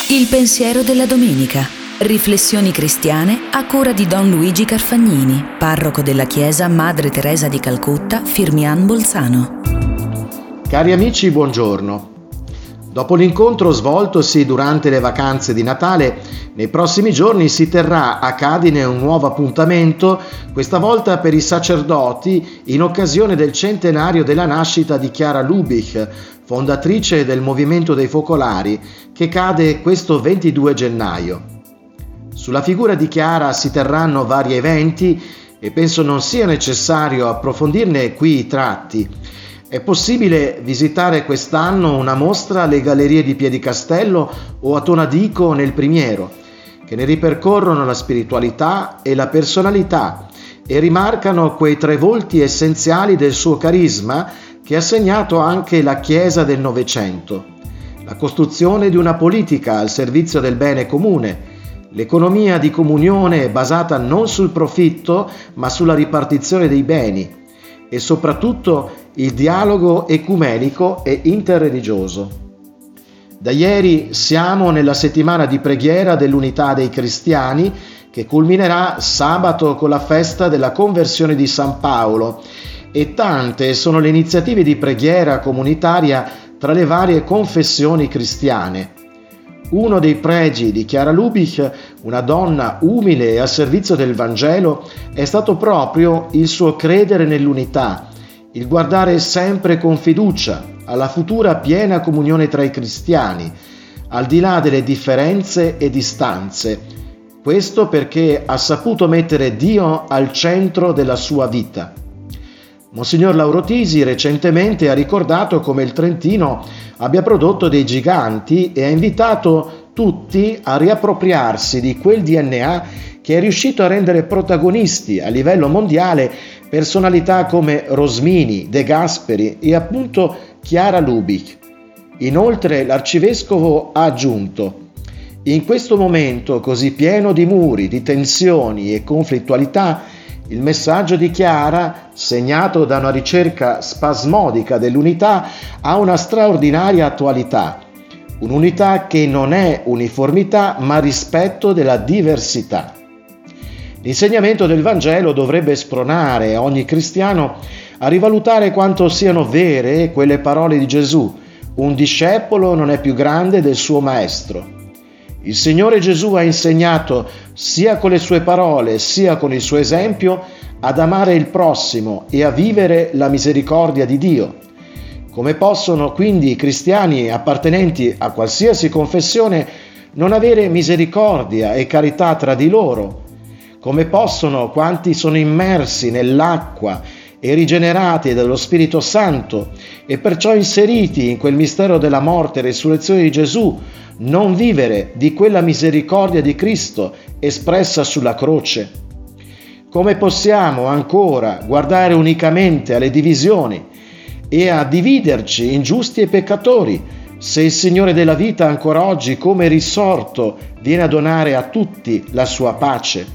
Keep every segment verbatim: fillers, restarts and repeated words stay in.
Il pensiero della domenica. Riflessioni cristiane a cura di Don Luigi Carfagnini, parroco della chiesa Madre Teresa di Calcutta, Firmian Bolzano. Cari amici, buongiorno. Dopo l'incontro svoltosi durante le vacanze di Natale, nei prossimi giorni si terrà a Cadine un nuovo appuntamento, questa volta per i sacerdoti, in occasione del centenario della nascita di Chiara Lubich, fondatrice del Movimento dei Focolari, che cade questo ventidue gennaio. Sulla figura di Chiara si terranno vari eventi e penso non sia necessario approfondirne qui i tratti. È possibile visitare quest'anno una mostra alle Gallerie di Piedicastello o a Tonadico nel Primiero, che ne ripercorrono la spiritualità e la personalità e rimarcano quei tre volti essenziali del suo carisma che ha segnato anche la Chiesa del Novecento: la costruzione di una politica al servizio del bene comune, l'economia di comunione basata non sul profitto ma sulla ripartizione dei beni e soprattutto il dialogo ecumenico e interreligioso. Da ieri siamo nella settimana di preghiera dell'unità dei cristiani, che culminerà sabato con la festa della conversione di San Paolo, e tante sono le iniziative di preghiera comunitaria tra le varie confessioni cristiane. Uno dei pregi di Chiara Lubich, una donna umile e a servizio del Vangelo, è stato proprio il suo credere nell'unità, il guardare sempre con fiducia alla futura piena comunione tra i cristiani, al di là delle differenze e distanze. Questo perché ha saputo mettere Dio al centro della sua vita. Monsignor Lauro Tisi recentemente ha ricordato come il Trentino abbia prodotto dei giganti e ha invitato tutti a riappropriarsi di quel D N A che è riuscito a rendere protagonisti a livello mondiale personalità come Rosmini, De Gasperi e appunto Chiara Lubich. Inoltre l'arcivescovo ha aggiunto: in questo momento così pieno di muri, di tensioni e conflittualità, il messaggio di Chiara, segnato da una ricerca spasmodica dell'unità, ha una straordinaria attualità. Un'unità che non è uniformità, ma rispetto della diversità. L'insegnamento del Vangelo dovrebbe spronare ogni cristiano a rivalutare quanto siano vere quelle parole di Gesù: un discepolo non è più grande del suo maestro. Il Signore Gesù ha insegnato, sia con le sue parole sia con il suo esempio, ad amare il prossimo e a vivere la misericordia di Dio. Come possono quindi i cristiani appartenenti a qualsiasi confessione non avere misericordia e carità tra di loro? Come possono quanti sono immersi nell'acqua e rigenerati dallo Spirito Santo e perciò inseriti in quel mistero della morte e resurrezione di Gesù non vivere di quella misericordia di Cristo espressa sulla croce? Come possiamo ancora guardare unicamente alle divisioni e a dividerci in giusti e peccatori, se il Signore della vita ancora oggi, come risorto, viene a donare a tutti la sua pace?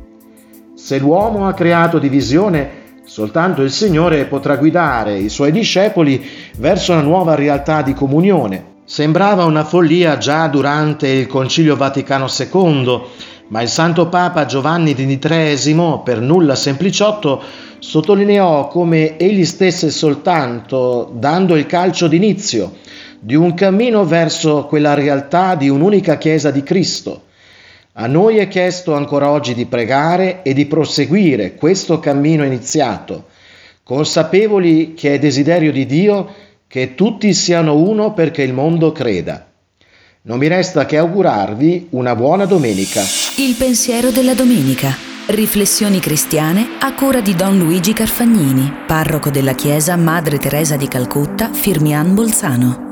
Se l'uomo ha creato divisione, soltanto il Signore potrà guidare i suoi discepoli verso una nuova realtà di comunione. Sembrava una follia già durante il Concilio Vaticano secondo, ma il Santo Papa Giovanni ventitreesimo, per nulla sempliciotto, sottolineò come egli stesse soltanto dando il calcio d'inizio di un cammino verso quella realtà di un'unica Chiesa di Cristo. A noi è chiesto ancora oggi di pregare e di proseguire questo cammino iniziato, consapevoli che è desiderio di Dio che tutti siano uno perché il mondo creda. Non mi resta che augurarvi una buona domenica. Il pensiero della domenica. Riflessioni cristiane a cura di Don Luigi Carfagnini, parroco della chiesa Madre Teresa di Calcutta, Firmian Bolzano.